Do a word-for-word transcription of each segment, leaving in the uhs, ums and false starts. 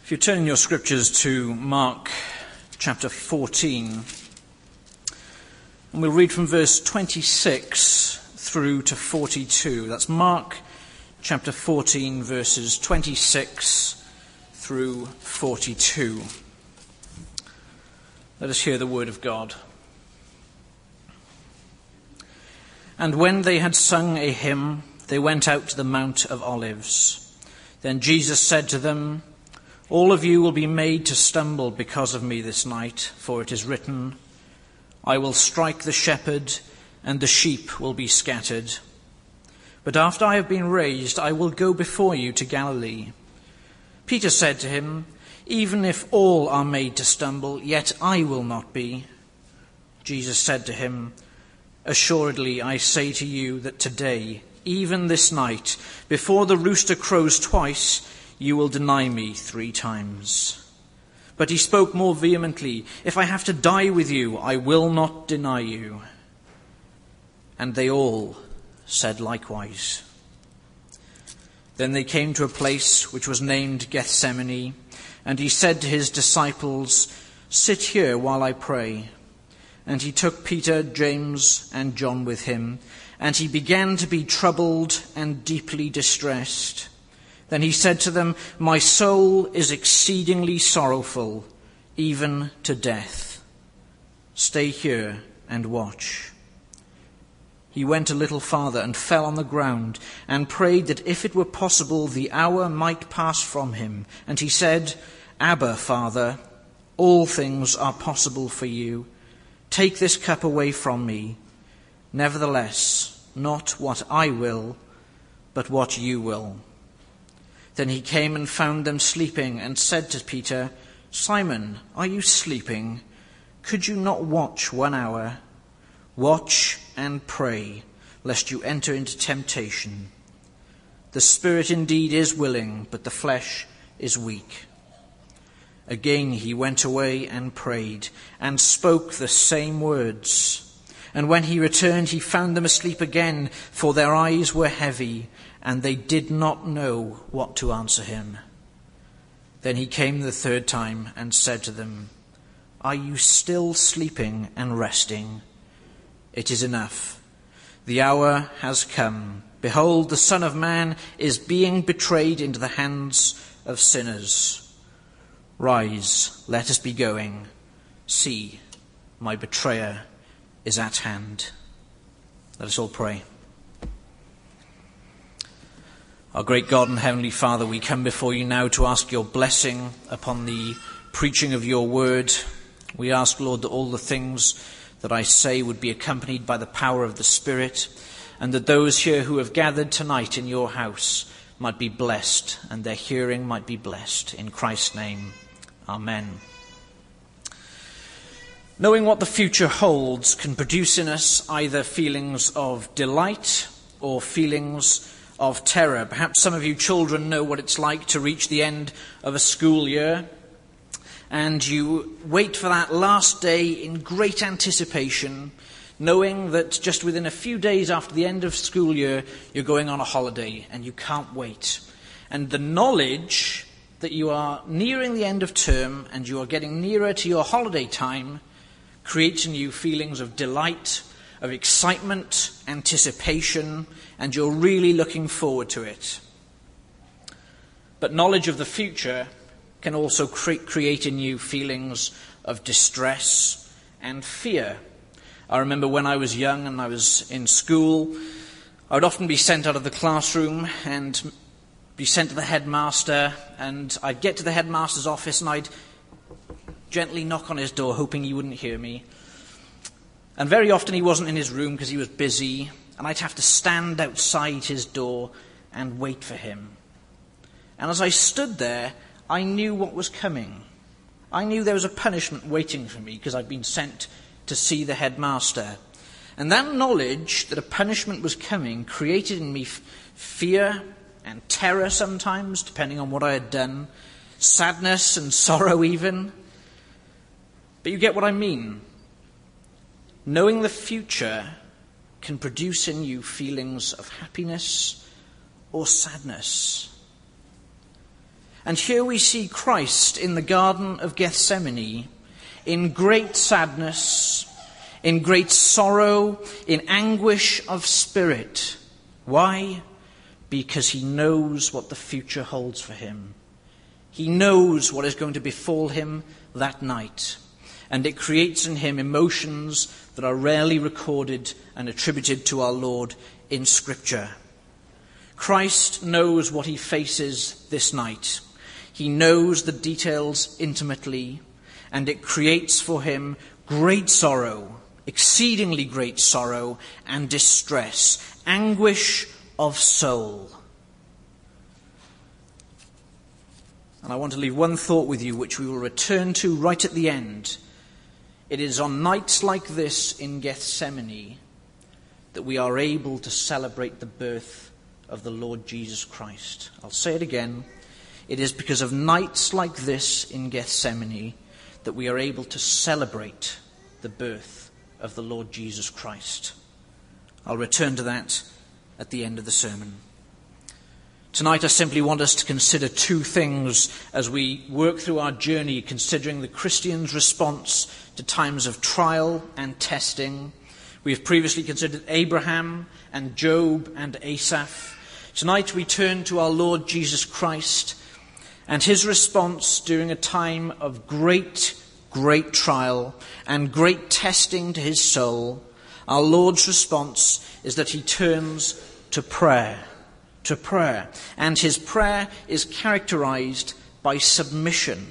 If you turn in your scriptures to Mark chapter fourteen, and we'll read from verse twenty-six through to forty-two. That's Mark chapter fourteen, verses twenty-six through forty-two. Let us hear the word of God. And when they had sung a hymn, they went out to the Mount of Olives. Then Jesus said to them, "All of you will be made to stumble because of me this night, for it is written, I will strike the shepherd, and the sheep will be scattered. But after I have been raised, I will go before you to Galilee." Peter said to him, "Even if all are made to stumble, yet I will not be." Jesus said to him, "Assuredly I say to you that today, even this night, before the rooster crows twice, you will deny me three times." But he spoke more vehemently, "If I have to die with you, I will not deny you." And they all said likewise. Then they came to a place which was named Gethsemane, and he said to his disciples, "Sit here while I pray." And he took Peter, James, and John with him, and he began to be troubled and deeply distressed. Then he said to them, "My soul is exceedingly sorrowful, even to death. Stay here and watch." He went a little farther and fell on the ground and prayed that if it were possible, the hour might pass from him. And he said, "Abba, Father, all things are possible for you. Take this cup away from me. Nevertheless, not what I will, but what you will." Then he came and found them sleeping and said to Peter, "Simon, are you sleeping? Could you not watch one hour? Watch and pray, lest you enter into temptation. The spirit indeed is willing, but the flesh is weak." Again he went away and prayed, and spoke the same words. And when he returned, he found them asleep again, for their eyes were heavy, and they did not know what to answer him. Then he came the third time and said to them, "Are you still sleeping and resting? It is enough. The hour has come. Behold, the Son of Man is being betrayed into the hands of sinners. Rise, let us be going. See, my betrayer is at hand." Let us all pray. Our great God and Heavenly Father, we come before you now to ask your blessing upon the preaching of your word. We ask, Lord, that all the things that I say would be accompanied by the power of the Spirit, and that those here who have gathered tonight in your house might be blessed, and their hearing might be blessed. In Christ's name, amen. Knowing what the future holds can produce in us either feelings of delight or feelings of terror. Perhaps some of you children know what it's like to reach the end of a school year, and you wait for that last day in great anticipation, knowing that just within a few days after the end of school year, you're going on a holiday, and you can't wait. And the knowledge that you are nearing the end of term and you are getting nearer to your holiday time creates in you feelings of delight, of excitement, anticipation, and you're really looking forward to it. But knowledge of the future can also cre- create in you feelings of distress and fear. I remember when I was young and I was in school, I would often be sent out of the classroom and be sent to the headmaster, and I'd get to the headmaster's office and I'd gently knock on his door, hoping he wouldn't hear me. And very often he wasn't in his room because he was busy, and I'd have to stand outside his door and wait for him. And as I stood there, I knew what was coming. I knew there was a punishment waiting for me because I'd been sent to see the headmaster. And that knowledge that a punishment was coming created in me f- fear and terror sometimes, depending on what I had done, sadness and sorrow even. But you get what I mean. Knowing the future can produce in you feelings of happiness or sadness. And here we see Christ in the Garden of Gethsemane in great sadness, in great sorrow, in anguish of spirit. Why? Because he knows what the future holds for him. He knows what is going to befall him that night. And it creates in him emotions that are rarely recorded and attributed to our Lord in Scripture. Christ knows what he faces this night. He knows the details intimately, and it creates for him great sorrow, exceedingly great sorrow and distress, anguish of soul. And I want to leave one thought with you, which we will return to right at the end. It is on nights like this in Gethsemane that we are able to celebrate the birth of the Lord Jesus Christ. I'll say it again. It is because of nights like this in Gethsemane that we are able to celebrate the birth of the Lord Jesus Christ. I'll return to that at the end of the sermon. Tonight I simply want us to consider two things as we work through our journey, considering the Christian's response to times of trial and testing. We have previously considered Abraham and Job and Asaph. Tonight we turn to our Lord Jesus Christ and his response during a time of great, great trial and great testing to his soul. Our Lord's response is that he turns to prayer, to prayer. And his prayer is characterized by submission.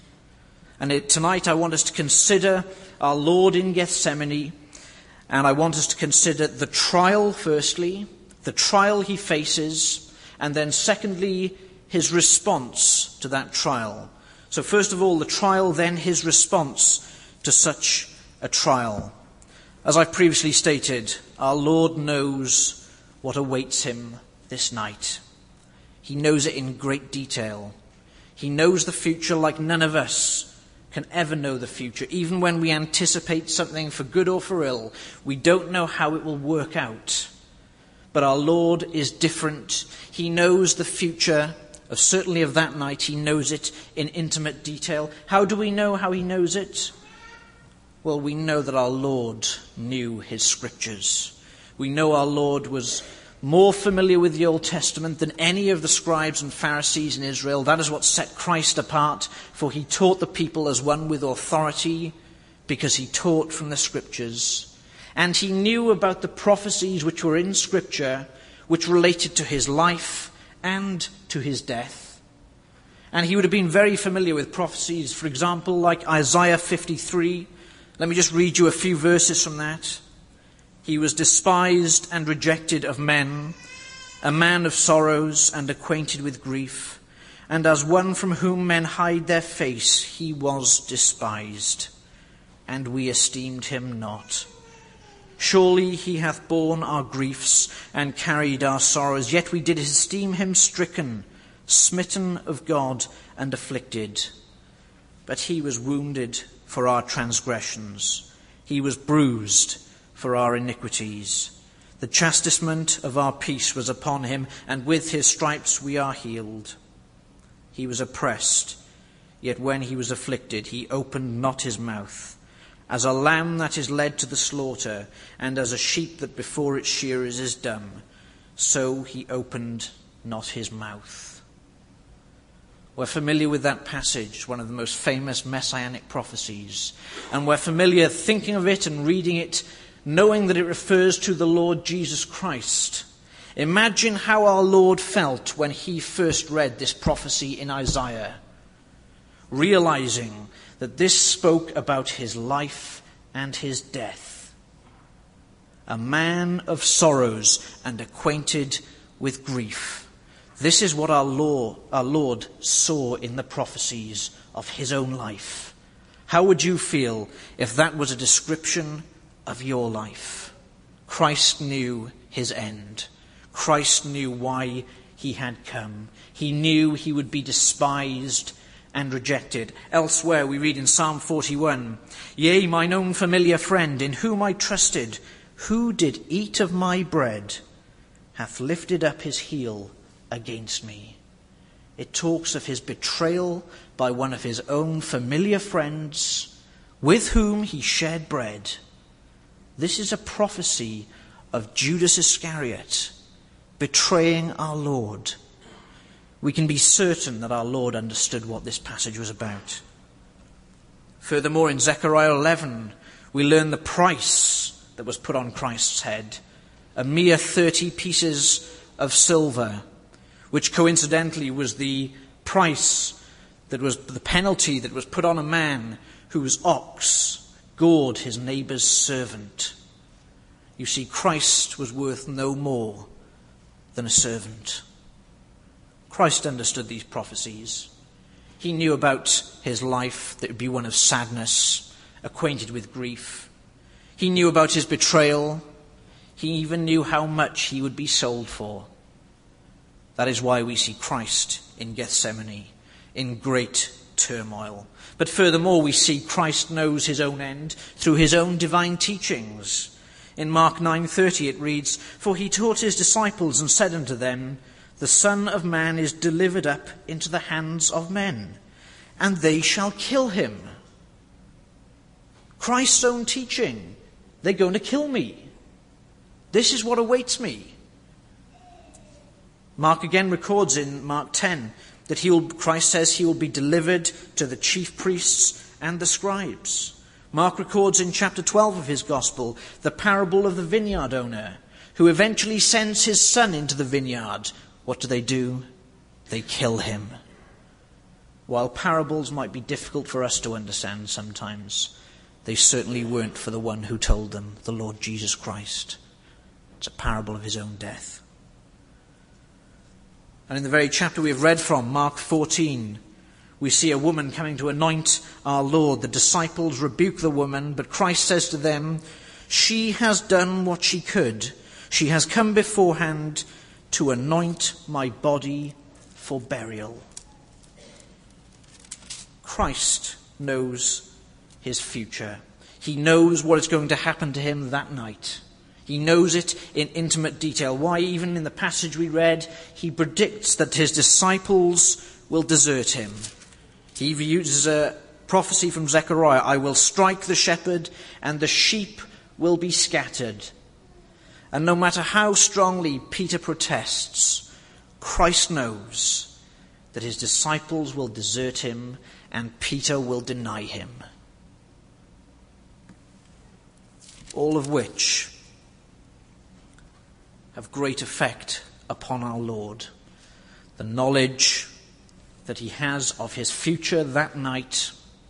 And it, tonight I want us to consider our Lord in Gethsemane, and I want us to consider the trial firstly, the trial he faces, and then secondly, his response to that trial. So first of all, the trial, then his response to such a trial. As I've previously stated, our Lord knows what awaits him this night. He knows it in great detail. He knows the future like none of us can ever know the future. Even when we anticipate something for good or for ill, we don't know how it will work out. But our Lord is different. He knows the future, of certainly of that night. He knows it in intimate detail. How do we know how he knows it? Well, we know that our Lord knew his scriptures. We know our Lord was more familiar with the Old Testament than any of the scribes and Pharisees in Israel. That is what set Christ apart, for he taught the people as one with authority, because he taught from the scriptures. And he knew about the prophecies which were in Scripture, which related to his life and to his death. And he would have been very familiar with prophecies, for example, like Isaiah fifty-three. Let me just read you a few verses from that. He was despised and rejected of men, a man of sorrows and acquainted with grief. And as one from whom men hide their face, he was despised, and we esteemed him not. Surely he hath borne our griefs and carried our sorrows, yet we did esteem him stricken, smitten of God, and afflicted. But he was wounded for our transgressions, he was bruised for our iniquities. The chastisement of our peace was upon him, and with his stripes we are healed. He was oppressed, yet when he was afflicted, he opened not his mouth. As a lamb that is led to the slaughter, and as a sheep that before its shearers is dumb, so he opened not his mouth. We're familiar with that passage, one of the most famous messianic prophecies, and we're familiar thinking of it and reading it, knowing that it refers to the Lord Jesus Christ. Imagine how our Lord felt when he first read this prophecy in Isaiah, realizing that this spoke about his life and his death. A man of sorrows and acquainted with grief. This is what our Lord, our Lord saw in the prophecies of his own life. How would you feel if that was a description of your life? Christ knew his end. Christ knew why he had come. He knew he would be despised and rejected. Elsewhere we read in Psalm forty-one, Yea, mine own familiar friend, in whom I trusted, who did eat of my bread, hath lifted up his heel against me. It talks of his betrayal by one of his own familiar friends with whom he shared bread. This is a prophecy of Judas Iscariot betraying our Lord. We can be certain that our Lord understood what this passage was about. Furthermore, in Zechariah eleven, we learn the price that was put on Christ's head, a mere thirty pieces of silver, which coincidentally was the price that was the penalty that was put on a man whose ox gored his neighbour's servant. You see, Christ was worth no more than a servant. Christ understood these prophecies. He knew about his life that would be one of sadness, acquainted with grief. He knew about his betrayal. He even knew how much he would be sold for. That is why we see Christ in Gethsemane, in great turmoil. But furthermore, we see Christ knows his own end through his own divine teachings. In Mark nine thirty it reads, "For he taught his disciples and said unto them, The Son of Man is delivered up into the hands of men, and they shall kill him." Christ's own teaching. They're going to kill me. This is what awaits me. Mark again records in Mark ten that he will, Christ says he will be delivered to the chief priests and the scribes. Mark records in chapter twelve of his gospel the parable of the vineyard owner who eventually sends his son into the vineyard. What do they do? They kill him. While parables might be difficult for us to understand sometimes, they certainly weren't for the one who told them, the Lord Jesus Christ. It's a parable of his own death. And in the very chapter we have read from, Mark fourteen, we see a woman coming to anoint our Lord. The disciples rebuke the woman, but Christ says to them, "She has done what she could. She has come beforehand to anoint my body for burial." Christ knows his future. He knows what is going to happen to him that night. He knows it in intimate detail. Why, even in the passage we read, he predicts that his disciples will desert him. He uses a prophecy from Zechariah, "I will strike the shepherd, and the sheep will be scattered." And no matter how strongly Peter protests, Christ knows that his disciples will desert him and Peter will deny him. All of which have great effect upon our Lord. The knowledge that he has of his future that night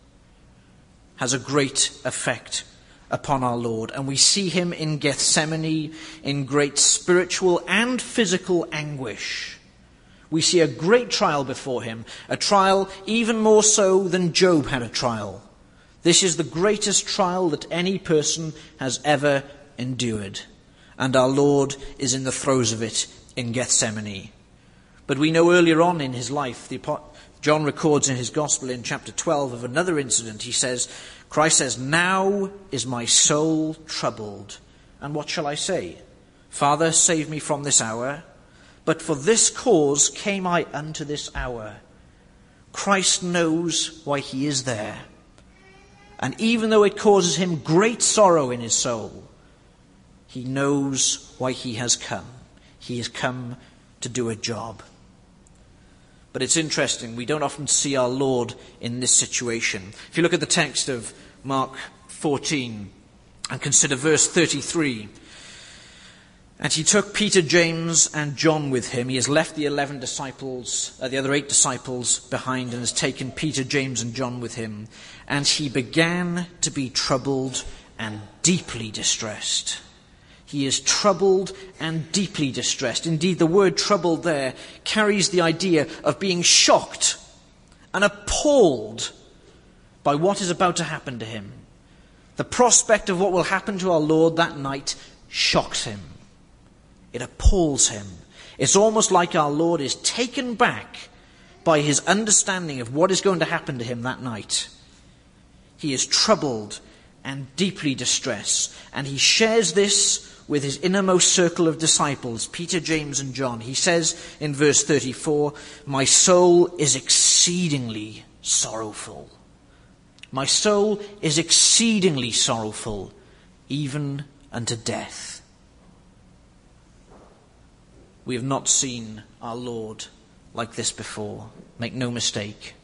has a great effect upon our Lord. And we see him in Gethsemane in great spiritual and physical anguish. We see a great trial before him, a trial even more so than Job had a trial. This is the greatest trial that any person has ever endured. And our Lord is in the throes of it in Gethsemane. But we know earlier on in his life, the, John records in his gospel in chapter twelve of another incident. He says, Christ says, "Now is my soul troubled. And what shall I say? Father, save me from this hour. But for this cause came I unto this hour." Christ knows why he is there. And even though it causes him great sorrow in his soul, he knows why he has come. He has come to do a job. But it's interesting, we don't often see our Lord in this situation. If you look at the text of Mark fourteen and consider verse thirty-three, "And he took Peter, James, and John with him." He has left the eleven disciples, uh, the other eight disciples behind, and has taken Peter, James, and John with him. "And he began to be troubled and deeply distressed." He is troubled and deeply distressed. Indeed, the word troubled there carries the idea of being shocked and appalled by what is about to happen to him. The prospect of what will happen to our Lord that night shocks him. It appalls him. It's almost like our Lord is taken back by his understanding of what is going to happen to him that night. He is troubled and deeply distressed, and he shares this with his innermost circle of disciples, Peter, James, and John. He says in verse thirty-four, "My soul is exceedingly sorrowful. My soul is exceedingly sorrowful, even unto death." We have not seen our Lord like this before. Make no mistake.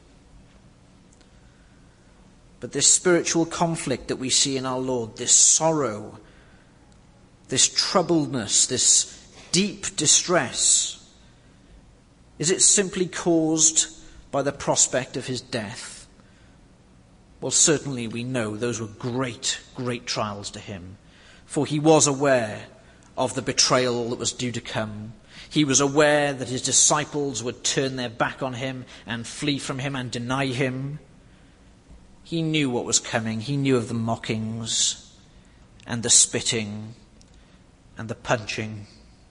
But this spiritual conflict that we see in our Lord, this sorrow, this troubledness, this deep distress, is it simply caused by the prospect of his death? Well, certainly we know those were great, great trials to him, for he was aware of the betrayal that was due to come. He was aware that his disciples would turn their back on him and flee from him and deny him. He knew what was coming. He knew of the mockings and the spitting and the punching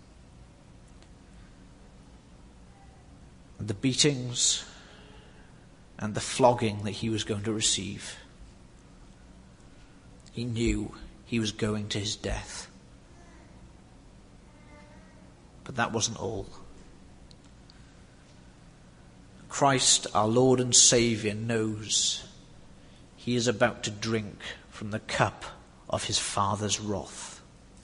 and the beatings and the flogging that he was going to receive. He knew he was going to his death. But that wasn't all. Christ, our Lord and Saviour, knows he is about to drink from the cup of his Father's wrath.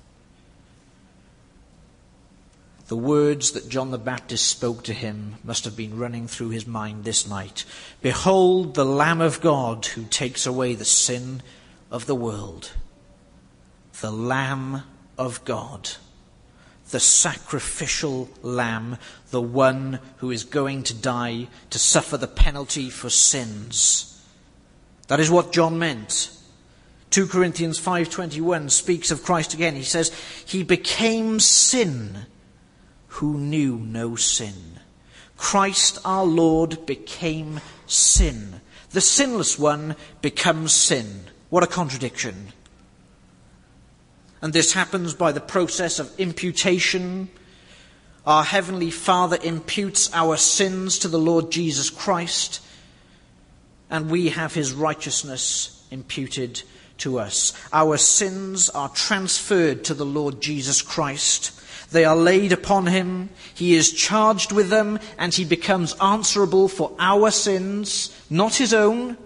The words that John the Baptist spoke to him must have been running through his mind this night. "Behold the Lamb of God who takes away the sin of the world." The Lamb of God. The sacrificial lamb, the one who is going to die to suffer the penalty for sins. That is what John meant. Second Corinthians five twenty-one speaks of Christ again. He says, "He became sin who knew no sin." Christ our Lord became sin. The sinless one becomes sin. What a contradiction. And this happens by the process of imputation. Our Heavenly Father imputes our sins to the Lord Jesus Christ, and we have his righteousness imputed to us. Our sins are transferred to the Lord Jesus Christ. They are laid upon him. He is charged with them, and he becomes answerable for our sins, not his own.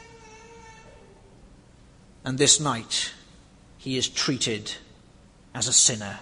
And this night, he is treated as a sinner.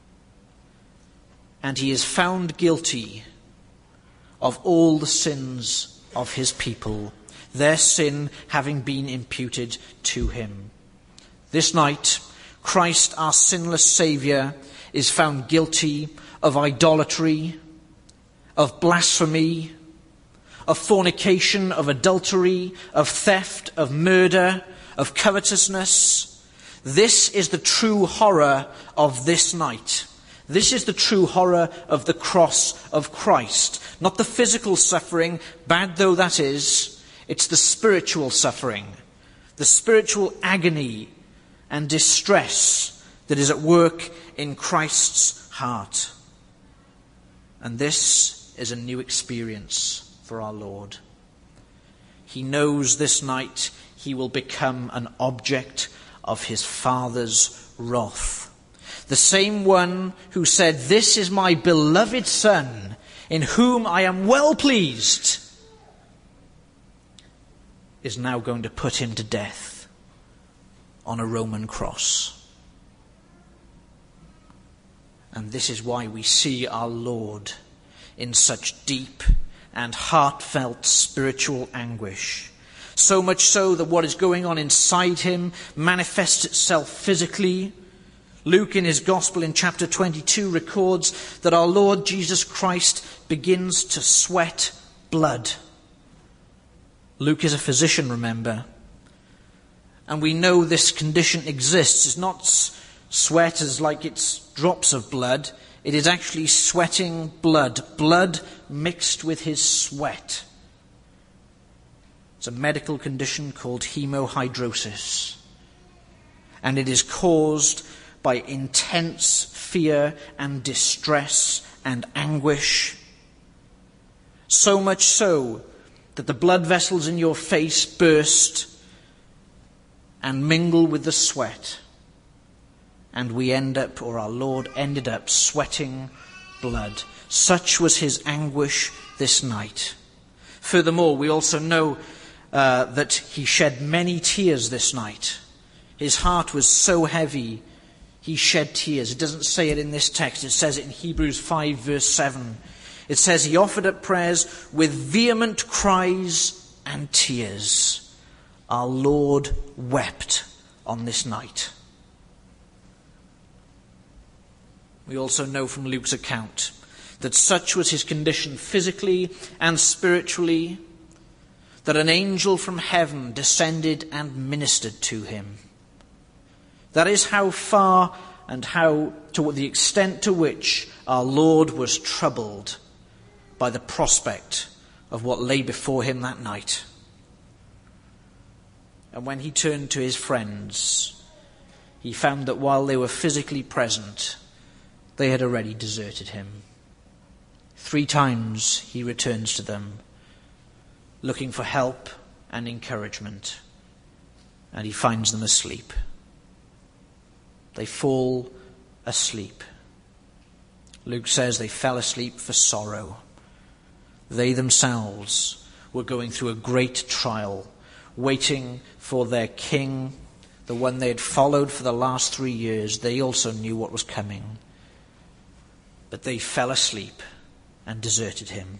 And he is found guilty of all the sins of his people, their sin having been imputed to him. This night, Christ, our sinless Saviour, is found guilty of idolatry, of blasphemy, of fornication, of adultery, of theft, of murder, of covetousness. This is the true horror of this night. This is the true horror of the cross of Christ. Not the physical suffering, bad though that is. It's the spiritual suffering, the spiritual agony and distress that is at work in Christ's heart. And this is a new experience for our Lord. He knows this night he will become an object of his Father's wrath. The same one who said, "This is my beloved Son, in whom I am well pleased," is now going to put him to death on a Roman cross. And this is why we see our Lord in such deep and heartfelt spiritual anguish. So much so that what is going on inside him manifests itself physically. Luke in his Gospel in chapter twenty-two records that our Lord Jesus Christ begins to sweat blood. Luke is a physician, remember. And we know this condition exists. It's not sweat as like it's drops of blood. It is actually sweating blood. Blood mixed with his sweat. It's a medical condition called hemohydrosis. And it is caused by intense fear and distress and anguish. So much so that the blood vessels in your face burst and mingle with the sweat. and we end up, or our Lord ended up, sweating blood. Such was his anguish this night. Furthermore, we also know uh, that he shed many tears this night. His heart was so heavy, he shed tears. It doesn't say it in this text. It says it in Hebrews five, verse seven. It says he offered up prayers with vehement cries and tears. Our Lord wept on this night. We also know from Luke's account that such was his condition physically and spiritually that an angel from heaven descended and ministered to him. That is how far and how to the extent to which our Lord was troubled by the prospect of what lay before him that night. And when he turned to his friends, he found that while they were physically present, they had already deserted him. Three times he returns to them, looking for help and encouragement, and he finds them asleep. They fall asleep. Luke says they fell asleep for sorrow. They themselves were going through a great trial, waiting for their king, the one they had followed for the last three years. They also knew what was coming. But they fell asleep and deserted him.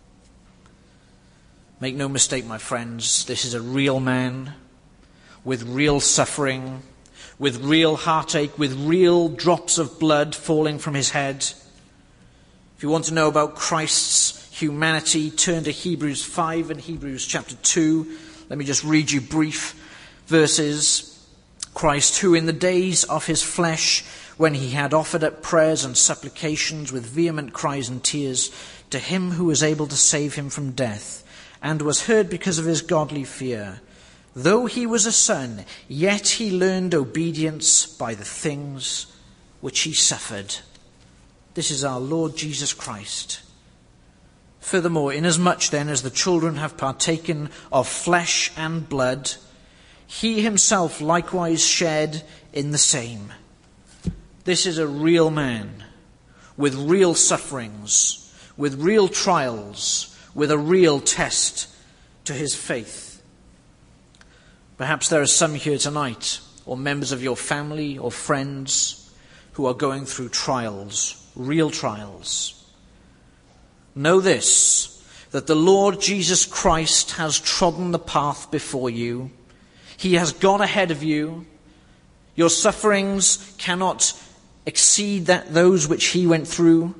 Make no mistake, my friends, this is a real man with real suffering, with real heartache, with real drops of blood falling from his head. If you want to know about Christ's humanity, turn to Hebrews five and Hebrews chapter two. Let me just read you brief verses. Christ, who in the days of his flesh, when he had offered up prayers and supplications with vehement cries and tears to him who was able to save him from death, and was heard because of his godly fear, though he was a son, yet he learned obedience by the things which he suffered. This is our Lord Jesus Christ. Furthermore, inasmuch then as the children have partaken of flesh and blood, he himself likewise shared in the same. This is a real man with real sufferings, with real trials, with a real test to his faith. Perhaps there are some here tonight, or members of your family or friends, who are going through trials, real trials. Know this, that the Lord Jesus Christ has trodden the path before you. He has gone ahead of you. Your sufferings cannot exceed that those which he went through.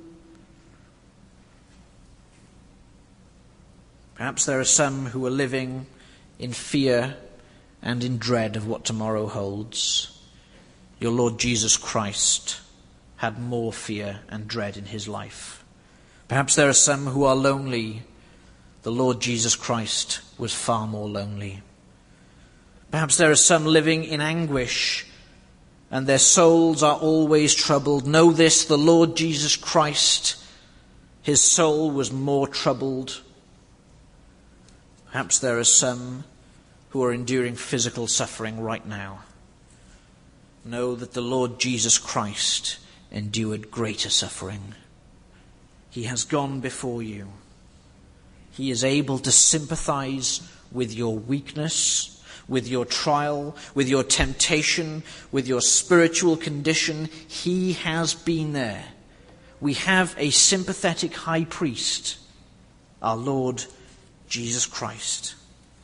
Perhaps there are some who are living in fear and in dread of what tomorrow holds. Your Lord Jesus Christ had more fear and dread in his life. Perhaps there are some who are lonely. The Lord Jesus Christ was far more lonely. Perhaps there are some living in anguish, and their souls are always troubled. Know this, the Lord Jesus Christ, his soul was more troubled. Perhaps there are some who are enduring physical suffering right now. Know that the Lord Jesus Christ endured greater suffering. He has gone before you. He is able to sympathize with your weakness, with your trial, with your temptation, with your spiritual condition. He has been there. We have a sympathetic high priest, our Lord Jesus Christ.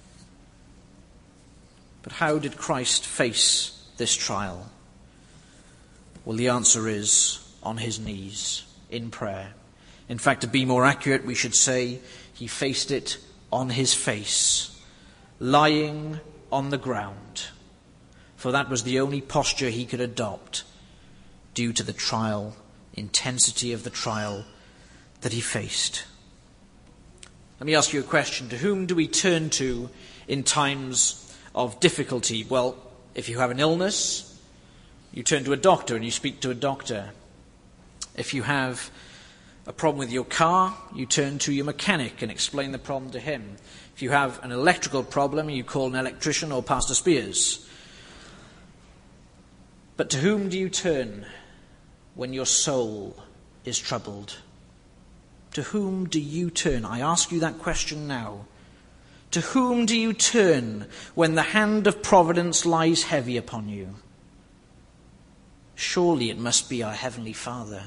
But how did Christ face this trial? Well, the answer is on his knees, in prayer. In fact, to be more accurate, we should say he faced it on his face, lying on the ground, for that was the only posture he could adopt due to the trial, intensity of the trial that he faced. Let me ask you a question. To whom do we turn to in times of difficulty? Well, if you have an illness, you turn to a doctor and you speak to a doctor. If you have a problem with your car, you turn to your mechanic and explain the problem to him. If you have an electrical problem, you call an electrician or Pastor Spears. But to whom do you turn when your soul is troubled? To whom do you turn? I ask you that question now. To whom do you turn when the hand of providence lies heavy upon you? Surely it must be our Heavenly Father.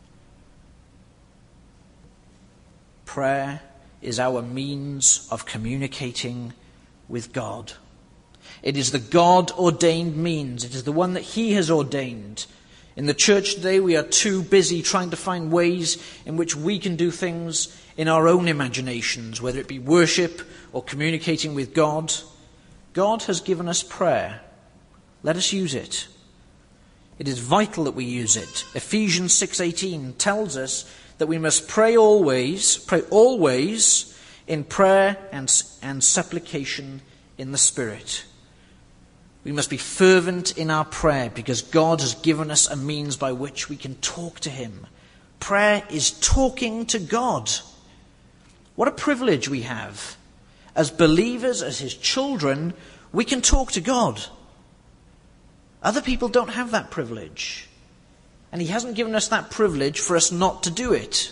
Prayer is our means of communicating with God. It is the God-ordained means. It is the one that He has ordained. In the church today, we are too busy trying to find ways in which we can do things in our own imaginations, whether it be worship or communicating with God. God has given us prayer. Let us use it. It is vital that we use it. Ephesians six eighteen tells us that we must pray always, pray always in prayer and, and supplication in the Spirit. We must be fervent in our prayer because God has given us a means by which we can talk to Him. Prayer is talking to God. What a privilege we have. As believers, as His children, we can talk to God. Other people don't have that privilege. And He hasn't given us that privilege for us not to do it.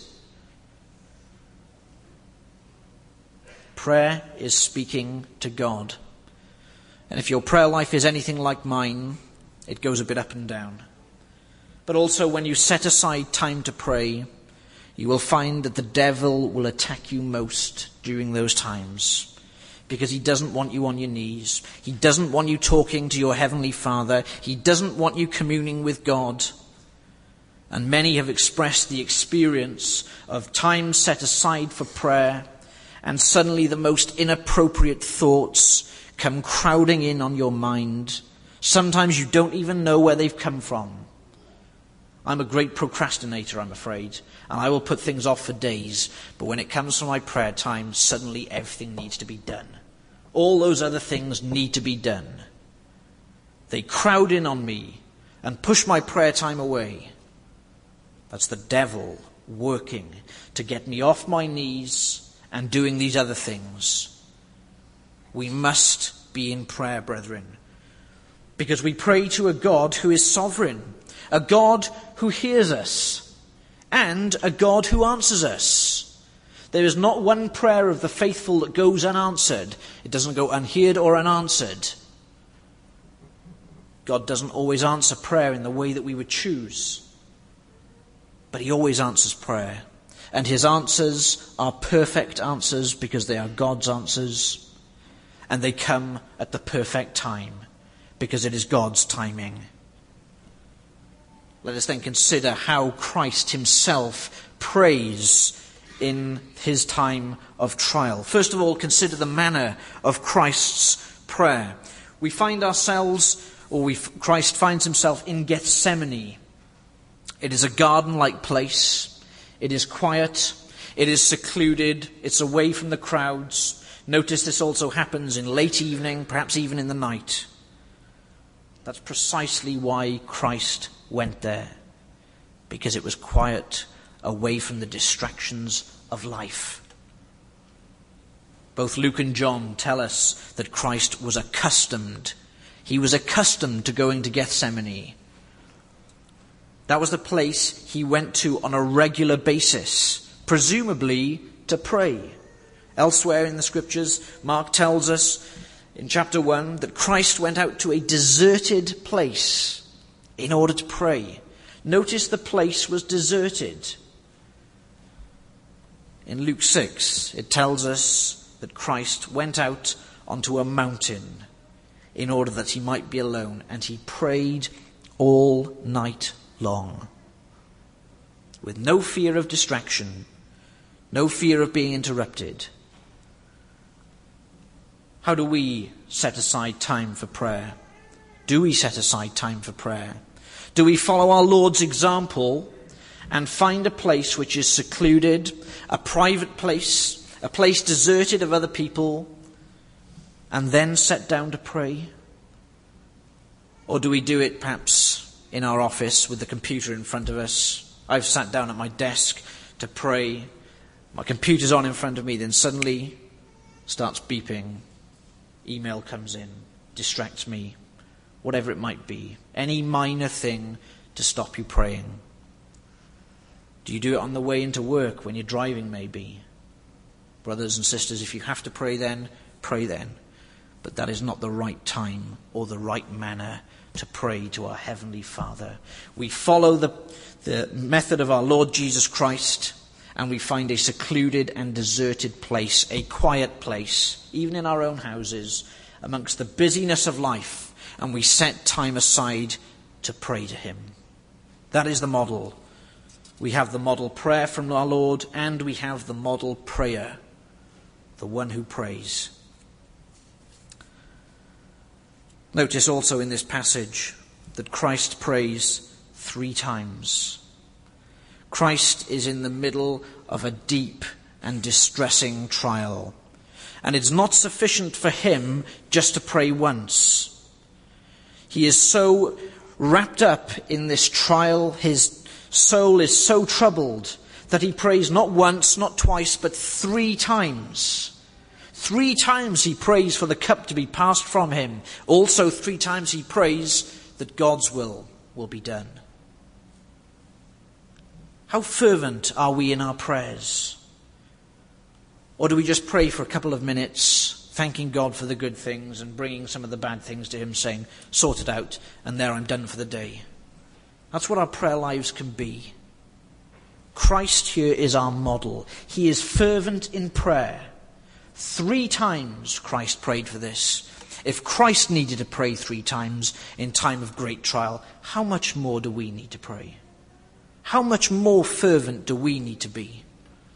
Prayer is speaking to God. And if your prayer life is anything like mine, it goes a bit up and down. But also when you set aside time to pray, you will find that the devil will attack you most during those times. Because he doesn't want you on your knees. He doesn't want you talking to your Heavenly Father. He doesn't want you communing with God. And many have expressed the experience of time set aside for prayer, and suddenly the most inappropriate thoughts come crowding in on your mind. Sometimes you don't even know where they've come from. I'm a great procrastinator, I'm afraid, and I will put things off for days, but when it comes to my prayer time, suddenly everything needs to be done. All those other things need to be done. They crowd in on me and push my prayer time away. That's the devil working to get me off my knees and doing these other things. We must be in prayer, brethren, because we pray to a God who is sovereign, a God who hears us, and a God who answers us. There is not one prayer of the faithful that goes unanswered. It doesn't go unheard or unanswered. God doesn't always answer prayer in the way that we would choose, but He always answers prayer. And His answers are perfect answers because they are God's answers. And they come at the perfect time because it is God's timing. Let us then consider how Christ Himself prays in His time of trial. First of all, consider the manner of Christ's prayer. We find ourselves, or we, Christ finds Himself in Gethsemane. It is a garden-like place. It is quiet. It is secluded. It's away from the crowds. Notice this also happens in late evening, perhaps even in the night. That's precisely why Christ went there. Because it was quiet, away from the distractions of life. Both Luke and John tell us that Christ was accustomed. He was accustomed to going to Gethsemane. That was the place He went to on a regular basis, presumably to pray. Elsewhere in the Scriptures, Mark tells us in chapter one that Christ went out to a deserted place in order to pray. Notice the place was deserted. In Luke six, it tells us that Christ went out onto a mountain in order that He might be alone, and He prayed all night long with no fear of distraction, no fear of being interrupted. How do we set aside time for prayer? Do we set aside time for prayer? Do we follow our Lord's example and find a place which is secluded, a private place, a place deserted of other people, and then sit down to pray? Or do we do it perhaps in our office with the computer in front of us? I've sat down at my desk to pray. My computer's on in front of me, then suddenly starts beeping. Email comes in, distracts me. whatever it might be, any minor thing to stop you praying. Do you do it on the way into work, when you're driving maybe? Brothers and sisters, if you have to pray then, pray then. But that is not the right time or the right manner to pray to our Heavenly Father. We follow the, the method of our Lord Jesus Christ, and we find a secluded and deserted place, a quiet place, even in our own houses, amongst the busyness of life, and we set time aside to pray to him. That is the model. We have the model prayer from our Lord, and we have the model prayer, the one who prays. Notice also in this passage that Christ prays three times. Christ is in the middle of a deep and distressing trial. And it's not sufficient for him just to pray once. He is so wrapped up in this trial, his soul is so troubled, that he prays not once, not twice, but three times. Three times he prays for the cup to be passed from him. Also three times he prays that God's will will be done. How fervent are we in our prayers? Or do we just pray for a couple of minutes, thanking God for the good things and bringing some of the bad things to him, saying, sort it out, and there I'm done for the day? That's what our prayer lives can be. Christ here is our model. He is fervent in prayer. Three times Christ prayed for this. If Christ needed to pray three times in time of great trial, how much more do we need to pray? How much more fervent do we need to be?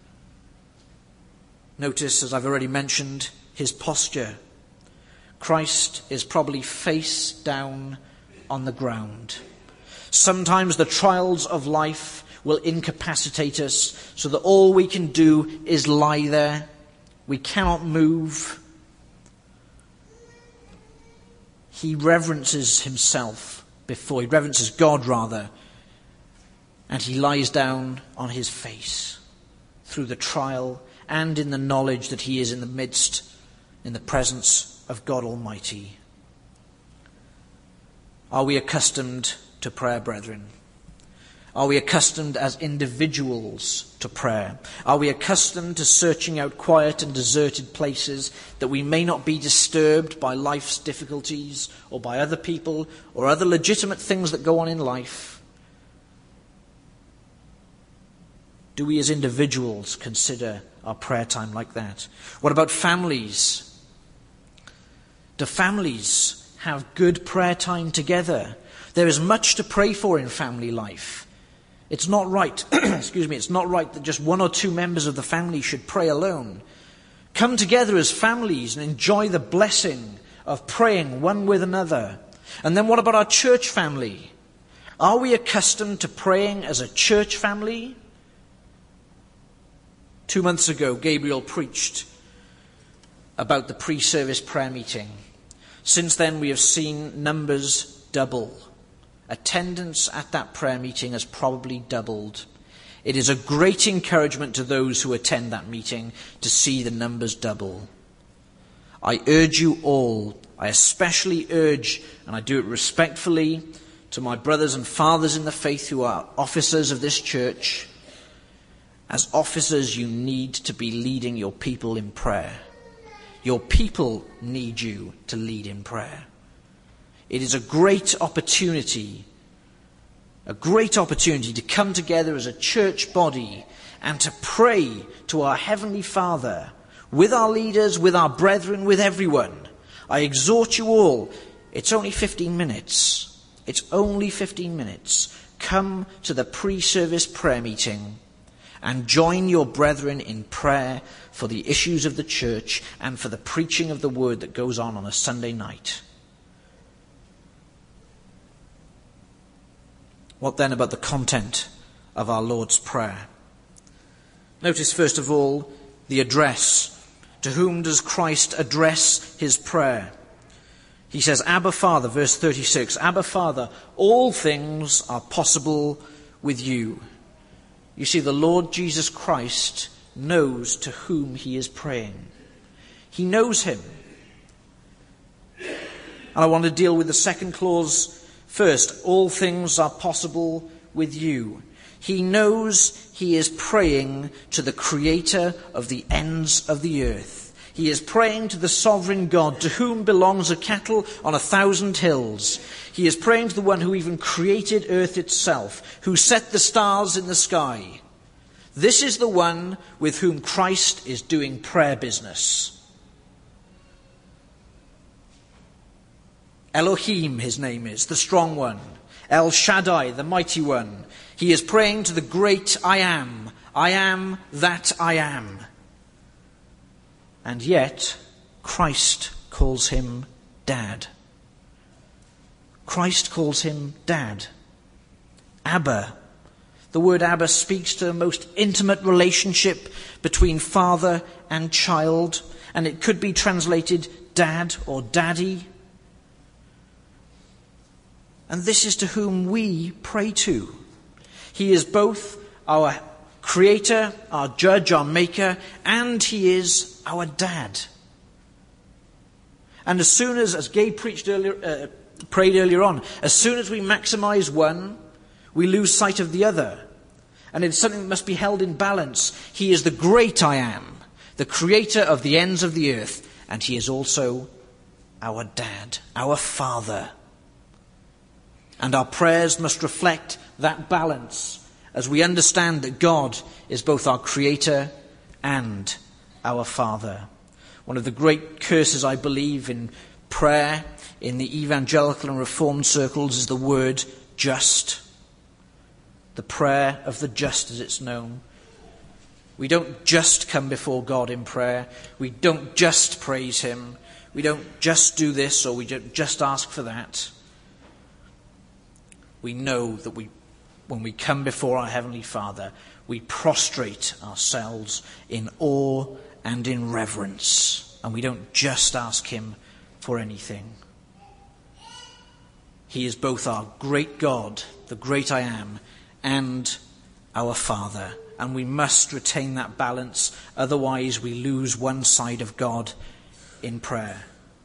Notice, as I've already mentioned, his posture. Christ is probably face down on the ground. Sometimes the trials of life will incapacitate us so that all we can do is lie there. We cannot move. He reverences himself before, he reverences God rather, and he lies down on his face through the trial and in the knowledge that he is in the midst, in the presence of God Almighty. Are we accustomed to prayer, brethren? Are we accustomed as individuals to prayer? Are we accustomed to searching out quiet and deserted places that we may not be disturbed by life's difficulties or by other people or other legitimate things that go on in life? Do we as individuals consider our prayer time like that? What about families? Do families have good prayer time together? There is much to pray for in family life. It's not right, excuse me, it's not right that just one or two members of the family should pray alone. Come together as families and enjoy the blessing of praying one with another. And then what about our church family? Are we accustomed to praying as a church family? Two months ago, Gabriel preached about the pre-service prayer meeting. Since then, we have seen numbers double. Attendance at that prayer meeting has probably doubled. It is a great encouragement to those who attend that meeting to see the numbers double. I urge you all, I especially urge, and I do it respectfully, to my brothers and fathers in the faith who are officers of this church. As officers, you need to be leading your people in prayer. Your people need you to lead in prayer. It is a great opportunity, a great opportunity to come together as a church body and to pray to our Heavenly Father with our leaders, with our brethren, with everyone. I exhort you all, it's only fifteen minutes. It's only fifteen minutes. Come to the pre-service prayer meeting and join your brethren in prayer for the issues of the church and for the preaching of the word that goes on on a Sunday night. What then about the content of our Lord's Prayer? Notice first of all the address. To whom does Christ address his prayer? He says, Abba Father, verse thirty-six, Abba Father, all things are possible with you. You see, the Lord Jesus Christ knows to whom he is praying. He knows him. And I want to deal with the second clause first. All things are possible with you. He knows he is praying to the creator of the ends of the earth. He is praying to the sovereign God, to whom belongs a cattle on a thousand hills. He is praying to the one who even created earth itself, who set the stars in the sky. This is the one with whom Christ is doing prayer business. Elohim, his name is, the strong one. El Shaddai, the mighty one. He is praying to the great I am. I am that I am. And yet, Christ calls him Dad. Christ calls him Dad. Abba. The word Abba speaks to the most intimate relationship between father and child, and it could be translated dad or daddy. And this is to whom we pray to. He is both our creator, our judge, our maker, and he is our dad. And as soon as, as Gabe preached earlier, uh, prayed earlier on, as soon as we maximize one, we lose sight of the other. And it's something that must be held in balance. He is the great I am, the creator of the ends of the earth, and he is also our dad, our father. And our prayers must reflect that balance as we understand that God is both our creator and our father. One of the great curses, I believe, in prayer in the evangelical and reformed circles is the word just. The prayer of the just, as it's known. We don't just come before God in prayer. We don't just praise him. We don't just do this, or we don't just ask for that. We know that we, when we come before our Heavenly Father, we prostrate ourselves in awe and in reverence. And we don't just ask him for anything. He is both our great God, the great I am, and our Father. And we must retain that balance, otherwise we lose one side of God in prayer.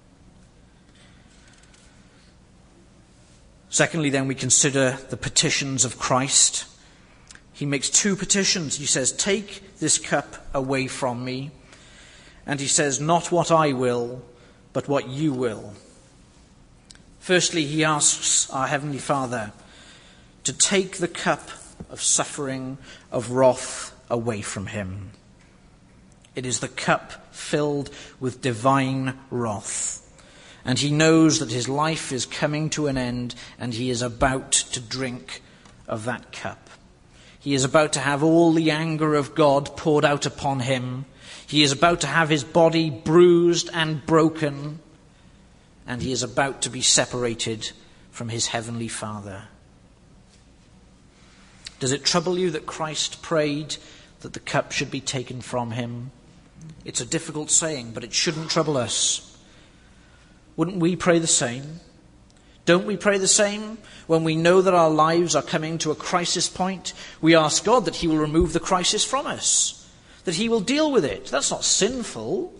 Secondly, then, we consider the petitions of Christ. He makes two petitions. He says, take this cup away from me. And he says, not what I will, but what you will. Firstly, he asks our Heavenly Father to take the cup of suffering, of wrath, away from him. It is the cup filled with divine wrath. And he knows that his life is coming to an end, and he is about to drink of that cup. He is about to have all the anger of God poured out upon him. He is about to have his body bruised and broken, and he is about to be separated from his heavenly Father. Does it trouble you that Christ prayed that the cup should be taken from him? It's a difficult saying, but it shouldn't trouble us. Wouldn't we pray the same? Don't we pray the same when we know that our lives are coming to a crisis point? We ask God that he will remove the crisis from us, that he will deal with it. That's not sinful.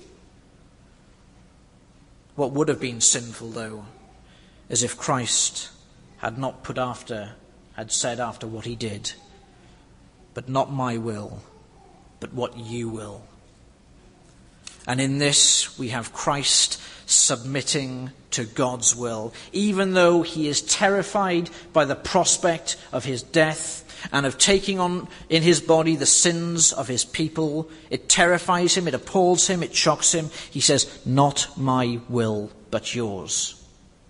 What would have been sinful, though, is if Christ had not put after, had said after what he did, but not my will, but what you will. And in this we have Christ submitting to God's will, even though he is terrified by the prospect of his death and of taking on in his body the sins of his people. It terrifies him, it appalls him, it shocks him. He says, not my will, but yours.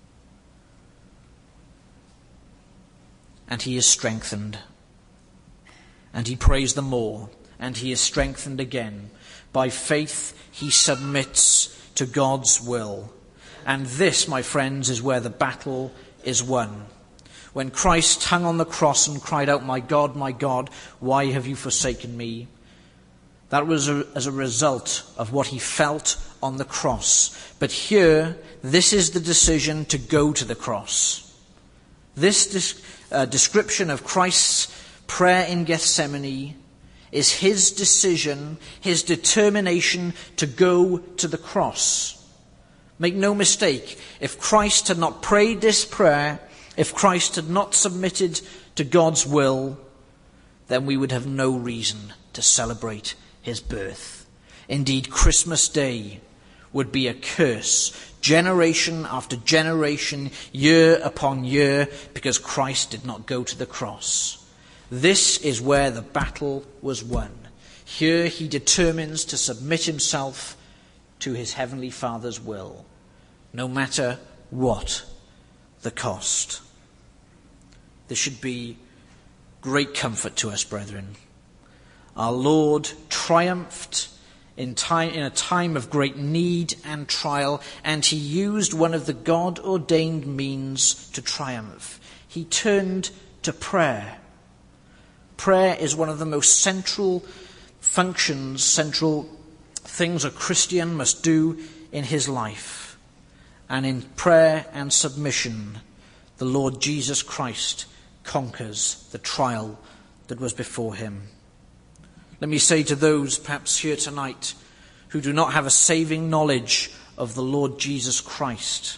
And he is strengthened. And he prays the more. And he is strengthened again. By faith, he submits to God's will. And this, my friends, is where the battle is won. When Christ hung on the cross and cried out, my God, my God, why have you forsaken me? That was a, as a result of what he felt on the cross. But here, this is the decision to go to the cross. This dis- uh, description of Christ's prayer in Gethsemane is his decision, his determination to go to the cross. Make no mistake, if Christ had not prayed this prayer, if Christ had not submitted to God's will, then we would have no reason to celebrate his birth. Indeed, Christmas Day would be a curse, generation after generation, year upon year, because Christ did not go to the cross. This is where the battle was won. Here he determines to submit himself to his heavenly Father's will, no matter what the cost. This should be great comfort to us, brethren. Our Lord triumphed in time, in a time of great need and trial, and he used one of the God-ordained means to triumph. He turned to prayer. Prayer is one of the most central functions, central things a Christian must do in his life. And in prayer and submission, the Lord Jesus Christ conquers the trial that was before him. Let me say to those perhaps here tonight who do not have a saving knowledge of the Lord Jesus Christ,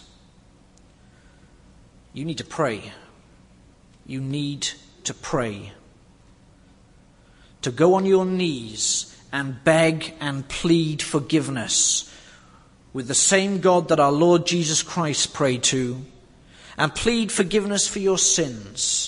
you need to pray. You need to pray. To go on your knees and beg and plead forgiveness with the same God that our Lord Jesus Christ prayed to, and plead forgiveness for your sins.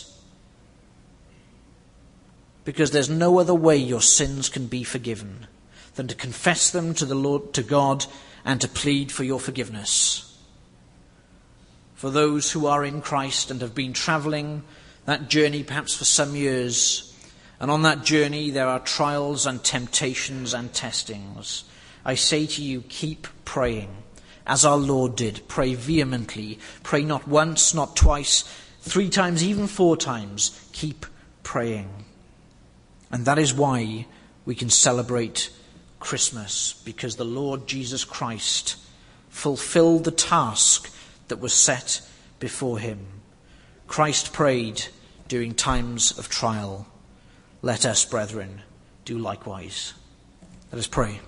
Because there's no other way your sins can be forgiven than to confess them to the Lord, to God, and to plead for your forgiveness. For those who are in Christ and have been travelling that journey perhaps for some years, and on that journey there are trials and temptations and testings, I say to you, keep praying, as our Lord did. Pray vehemently. Pray not once, not twice, three times, even four times. Keep praying. And that is why we can celebrate Christmas, because the Lord Jesus Christ fulfilled the task that was set before him. Christ prayed during times of trial. Let us, brethren, do likewise. Let us pray.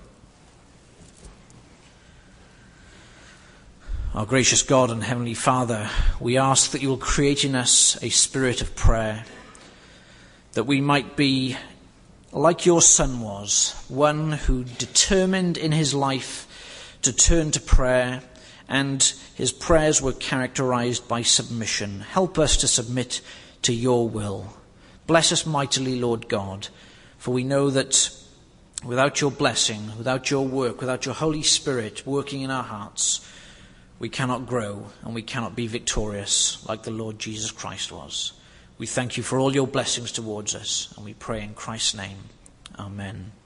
Our gracious God and Heavenly Father, we ask that you will create in us a spirit of prayer, that we might be like your Son was, one who determined in his life to turn to prayer, and his prayers were characterized by submission. Help us to submit to your will. Bless us mightily, Lord God, for we know that without your blessing, without your work, without your Holy Spirit working in our hearts, we cannot grow and we cannot be victorious like the Lord Jesus Christ was. We thank you for all your blessings towards us, and we pray in Christ's name. Amen.